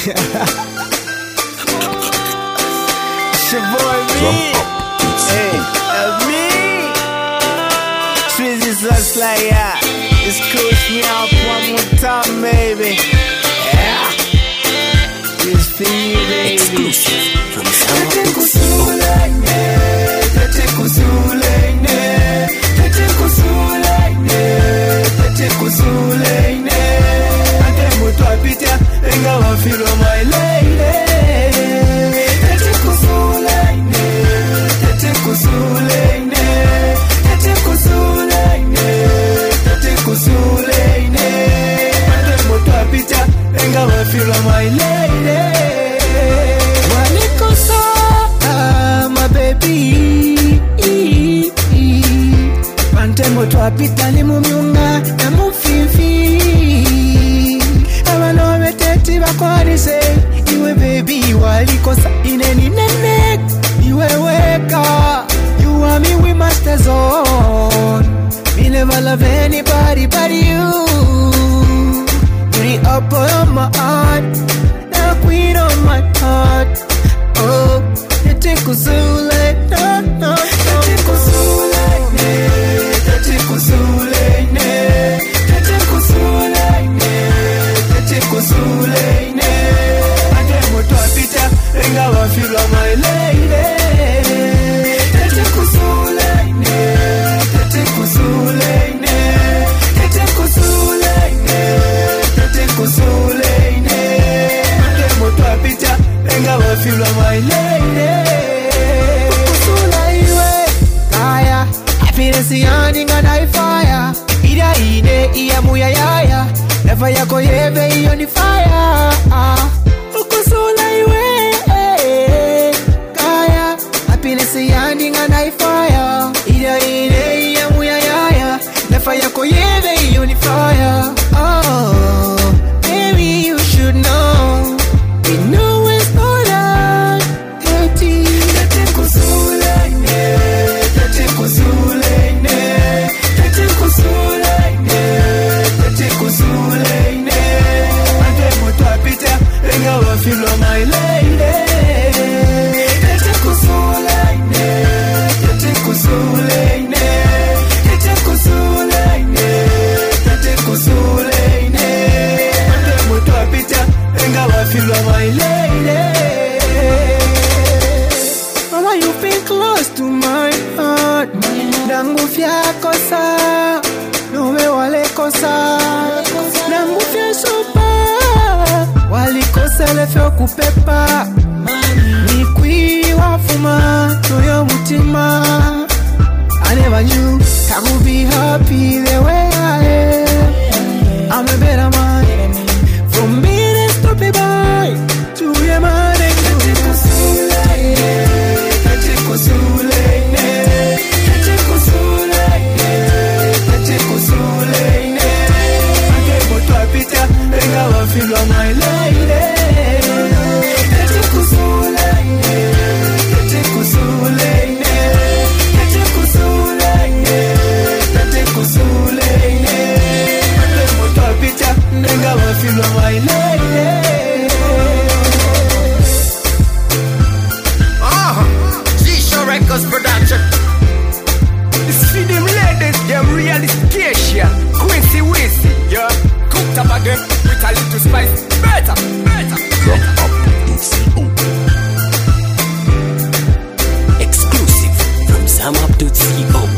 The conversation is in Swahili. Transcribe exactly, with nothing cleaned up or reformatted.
It's your boy me. Hey, uh, me. Swizzy just like that. Just coach me out one more time, baby. Yeah. This for you, baby. Exclusive from my lady. Walikosa, my baby. Pantemo twapita limumiunga na mufifi. Abano beteti bakwanise iwe baby. Walikosa ineni nene iwe weka. You and me we masters on. Me never love anybody but you. You're the apple of my heart, the queen of my heart. Oh, you take Kuzule, no, no, no. You take Kuzule, ne. You take Kuzule, ne. You take Kuzule, ne. You take Kuzule, ne. I can't go to a picture, and I feel like my lady. You take Kuzule, ne. You take Kuzule, ne. You take Kuzule, ne. Kusuleine, ande moto apita, enga wafilo my lady. Kusulaiwe, kaya, happiness yani ngadai fire. Ida ide iya muya yaya, never yako yeve iyo ni fire. Kusulaiwe, kaya, happiness yani ngadai fire. Ida ide iya muya yaya, never yako yeve iyo ni fire. Oh. Mama, you've been close to my heart. Nangufia kosa, nume wale kosa. Nangufia sopa, wali kosa lefyo kupepa. Nikwi wafuma, toyo mutima. I never knew I would be happy the way I am. I'm a better man. From being a stupid boy to a man. Feel on my lady. Kete Kuzulaine, Kete Kuzulaine, Kete Kuzulaine, Kete Kuzulaine. Ande moto apita, nenga wa feel on my lady. Ah, G-Show Records production. See them ladies, them really scarcia. Quincy Wizzy, yeah. Cooked up again with a little spice. Better, better, Exclusive from Zam Up dot co.